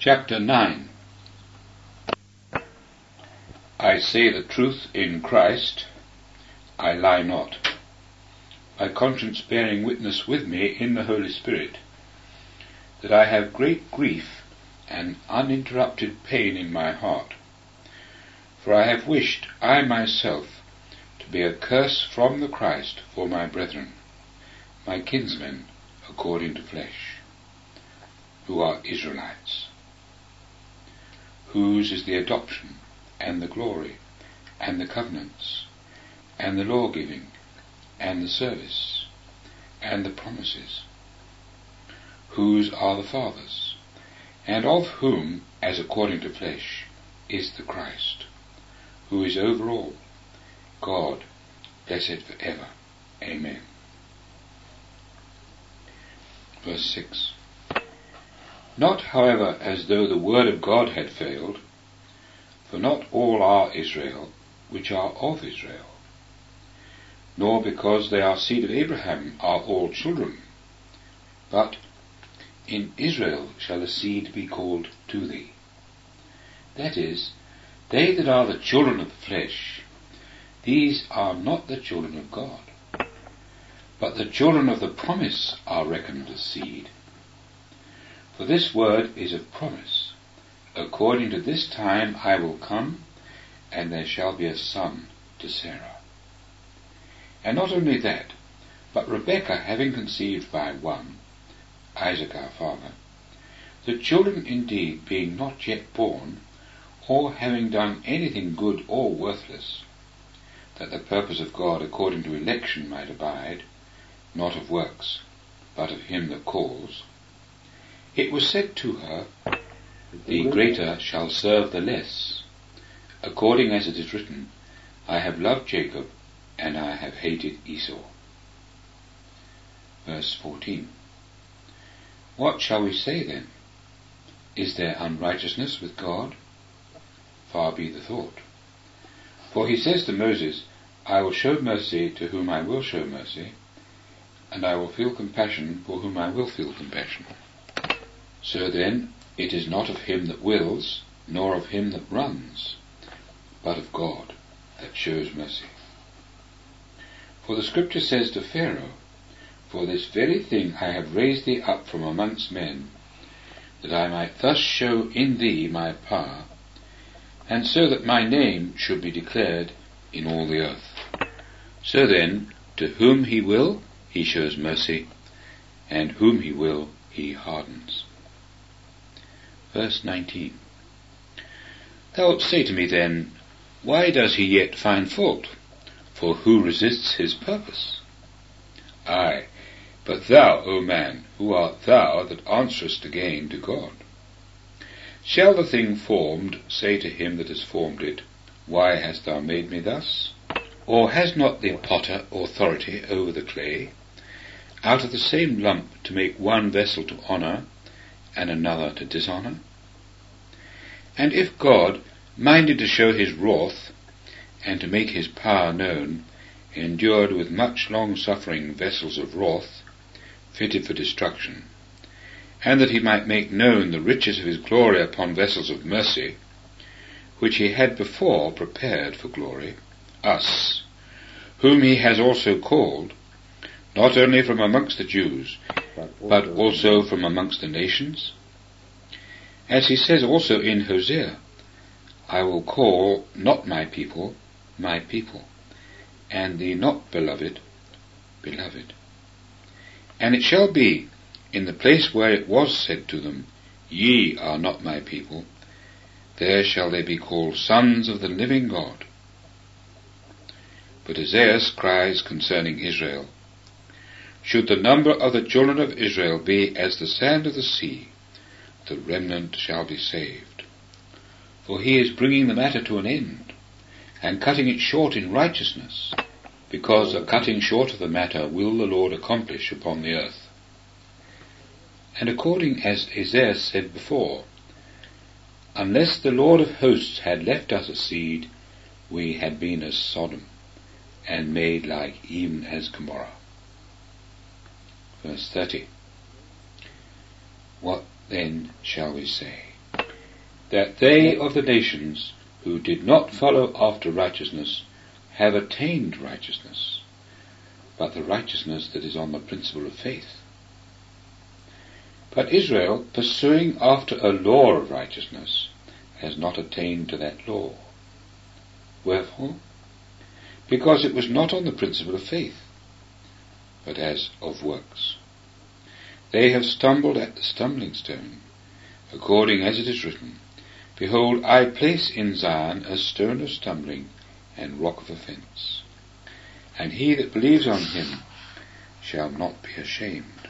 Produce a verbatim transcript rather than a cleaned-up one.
Chapter nine. I say the truth in Christ, I lie not, my conscience bearing witness with me in the Holy Spirit, that I have great grief and uninterrupted pain in my heart. For I have wished I myself to be a curse from the Christ for my brethren, my kinsmen according to flesh, who are Israelites, whose is the adoption, and the glory, and the covenants, and the law-giving, and the service, and the promises, whose are the fathers, and of whom, as according to flesh, is the Christ, who is over all, God, blessed for ever. Amen. Verse six. Not, however, as though the word of God had failed, for not all are Israel, which are of Israel, nor because they are seed of Abraham are all children, but in Israel shall the seed be called to thee. That is, they that are the children of the flesh, these are not the children of God, but the children of the promise are reckoned as seed. For this word is of promise. According to this time I will come, and there shall be a son to Sarah. And not only that, but Rebekah having conceived by one, Isaac our father, the children indeed being not yet born, or having done anything good or worthless, that the purpose of God according to election might abide, not of works, but of him that calls, it was said to her, the greater shall serve the less, according as it is written, I have loved Jacob, and I have hated Esau. Verse fourteen. What shall we say then? Is there unrighteousness with God? Far be the thought. For he says to Moses, I will show mercy to whom I will show mercy, and I will feel compassion for whom I will feel compassion. So then, it is not of him that wills, nor of him that runs, but of God that shows mercy. For the Scripture says to Pharaoh, For this very thing I have raised thee up from amongst men, that I might thus show in thee my power, and so that my name should be declared in all the earth. So then, to whom he will, he shows mercy, and whom he will, he hardens. Verse nineteen. Thou wilt say to me then, Why does he yet find fault? For who resists his purpose? Ay, but thou, O man, who art thou that answerest again to God? Shall the thing formed say to him that has formed it, Why hast thou made me thus? Or has not the potter authority over the clay, out of the same lump to make one vessel to honour, and another to dishonour? And if God, minded to show his wrath, and to make his power known, endured with much long suffering vessels of wrath, fitted for destruction, and that he might make known the riches of his glory upon vessels of mercy, which he had before prepared for glory, us, whom he has also called, not only from amongst the Jews, but also from amongst the nations? As he says also in Hosea, I will call not my people, my people, and the not beloved, beloved. And it shall be, in the place where it was said to them, Ye are not my people, there shall they be called sons of the living God. But Isaiah cries concerning Israel, Should the number of the children of Israel be as the sand of the sea, the remnant shall be saved. For he is bringing the matter to an end, and cutting it short in righteousness, because a cutting short of the matter will the Lord accomplish upon the earth. And according as Isaiah said before, Unless the Lord of hosts had left us a seed, we had been as Sodom, and made like even as Gomorrah. Verse thirty. What then shall we say? that they of the nations who did not follow after righteousness have attained righteousness, but the righteousness that is on the principle of faith. But Israel, pursuing after a law of righteousness, has not attained to that law. Wherefore? Because it was not on the principle of faith, but as of works. They have stumbled at the stumbling stone, according as it is written, Behold, I place in Zion a stone of stumbling and rock of offence, and he that believes on him shall not be ashamed.